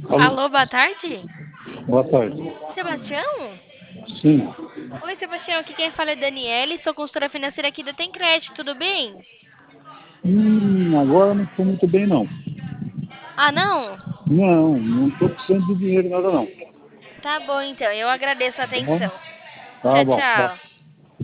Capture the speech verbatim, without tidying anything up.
Alô, Alô, boa tarde? boa tarde. Sebastião? Sim. Oi, Sebastião, aqui quem fala é Daniele, sou consultora financeira aqui da Tem Crédito, tudo bem? Hum, agora não estou muito bem, não. Ah, não? Não, não estou precisando de dinheiro nada, não. Tá bom, então, eu agradeço a Tá bom? atenção. Tá Tchau, bom. Tá. tchau.